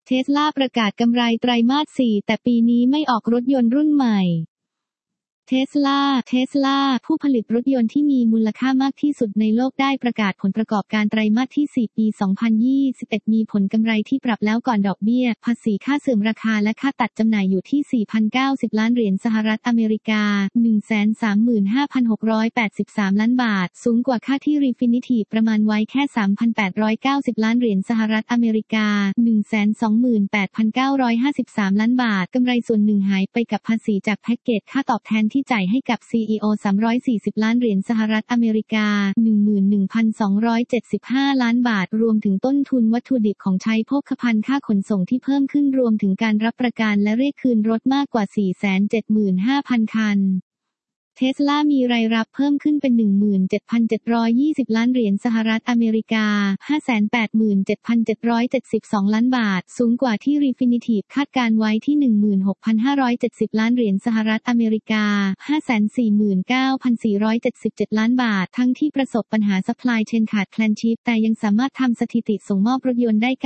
Tesla ประกาศกำไรไตรมาส 4 แต่ปีนี้ไม่ออกรถยนต์รุ่นใหม่Tesla ผู้ผลิตรถยนต์ที่มีมูลค่ามากที่สุดในโลกได้ประกาศผลประกอบการไตรมาสที่ 4 ปี 2021 มีผลกำไรที่ปรับแล้วก่อนดอกเบี้ย ภาษีค่าเสื่อมราคาและค่าตัดจำหน่ายอยู่ที่ 4,090 ล้านเหรียญสหรัฐอเมริกา 135,683 ล้านบาท สูงกว่าค่าที่ Refinitiv ประมาณไว้แค่ 3,890 ล้านเหรียญสหรัฐอเมริกา 128,953 ล้านบาท กำไรส่วนหนึ่งหายไปกับภาษีจากแพ็กเกจค่าตอบแทนที่จ่ายให้กับ CEO 340 ล้านเหรียญสหรัฐอเมริกา 11,275 ล้านบาทรวมถึงต้นทุนวัตถุดิบของใช้โภคภัณฑ์ค่าขนส่งที่เพิ่มขึ้นรวมถึงการรับประกันและเรียกคืนรถมากกว่า 475,000 คันTesla มีรายรับเพิ่มขึ้นเป็น 17,720 ล้านเหรียญสหรัฐอเมริกา 587,772 ล้านบาทสูงกว่าที่ Refinitiv คาดการไว้ที่ 16,570 ล้านเหรียญสหรัฐอเมริกา 549,477 ล้านบาททั้งที่ประสบปัญหา Supply Chain ขาดแคลนชิปแต่ยังสามารถทำสถิติส่งมอบรถยนต์ได้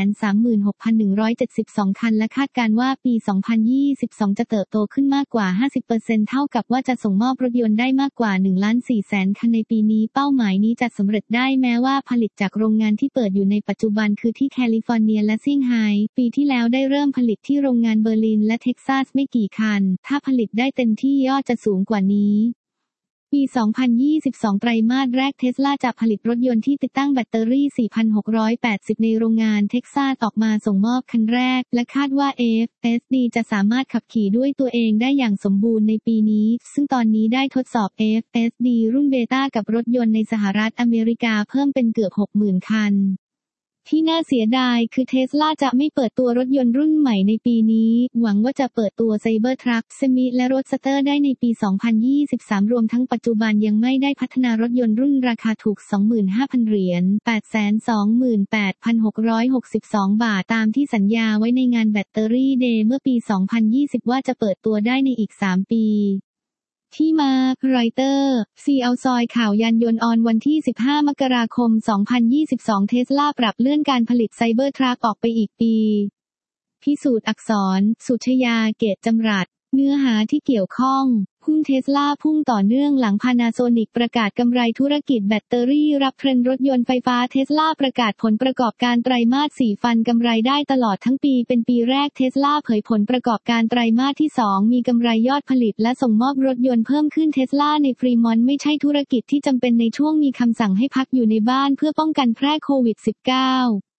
936,172 คันและคาดการว่าปี 2022 จะเติบโตขึ้นมากกว่า 50% เท่ากับว่าจะส่งมอบรถยนต์ได้มากกว่า 1,400,000 คันในปีนี้เป้าหมายนี้จะสำเร็จได้แม้ว่าผลิตจากโรงงานที่เปิดอยู่ในปัจจุบันคือที่แคลิฟอร์เนียและเซี่ยงไฮ้ปีที่แล้วได้เริ่มผลิตที่โรงงานเบอร์ลินและเท็กซัสไม่กี่คันถ้าผลิตได้เต็มที่ยอดจะสูงกว่านี้ปี 2022 ไตรมาสแรก Tesla จะผลิตรถยนต์ที่ติดตั้งแบตเตอรี่ 4,680 ในโรงงานเท็กซัสออกมาส่งมอบคันแรกและคาดว่า FSD จะสามารถขับขี่ด้วยตัวเองได้อย่างสมบูรณ์ในปีนี้ซึ่งตอนนี้ได้ทดสอบ FSD รุ่นเบต้ากับรถยนต์ในสหรัฐอเมริกาเพิ่มเป็นเกือบ 60,000 คันที่น่าเสียดายคือ Tesla จะไม่เปิดตัวรถยนต์รุ่นใหม่ในปีนี้หวังว่าจะเปิดตัว Cybertruck Semi และ Roadster ได้ในปี 2023 รวมทั้งปัจจุบันยังไม่ได้พัฒนารถยนต์รุ่นราคาถูก 25,000 เหรียญ 828,662 บาทตามที่สัญญาไว้ในงานแบตเตอรี่เดย์เมื่อปี 2020 ว่าจะเปิดตัวได้ในอีก 3 ปีที่มา Reuters ซีเอาซอยข่าวยานยนต์ออนวันที่ 15 มกราคม 2022 Tesla ปรับเลื่อนการผลิต Cybertruck ออกไปอีกปีพิสูจน์อักษร สุชยา เกตจำรัดเนื้อหาที่เกี่ยวข้องหุ้น Tesla พุ่งต่อเนื่องหลัง Panasonic ประกาศกำไรธุรกิจแบตเตอรี่รับเทรนด์รถยนต์ไฟฟ้า Tesla ประกาศผลประกอบการไตรมาส 4 ฟันกำไรได้ตลอดทั้งปีเป็นปีแรก Tesla เผยผลประกอบการไตรมาสที่ 2 มีกำไรยอดผลิตและส่งมอบรถยนต์เพิ่มขึ้น Tesla ในฟรีมอนต์ไม่ใช่ธุรกิจที่จำเป็นในช่วงมีคำสั่งให้พักอยู่ในบ้านเพื่อป้องกันแพร่โควิด -19